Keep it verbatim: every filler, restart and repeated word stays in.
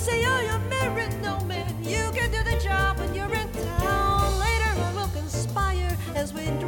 say, oh, you're married, no man. You can do the job when you're in town. Later on we'll conspire as we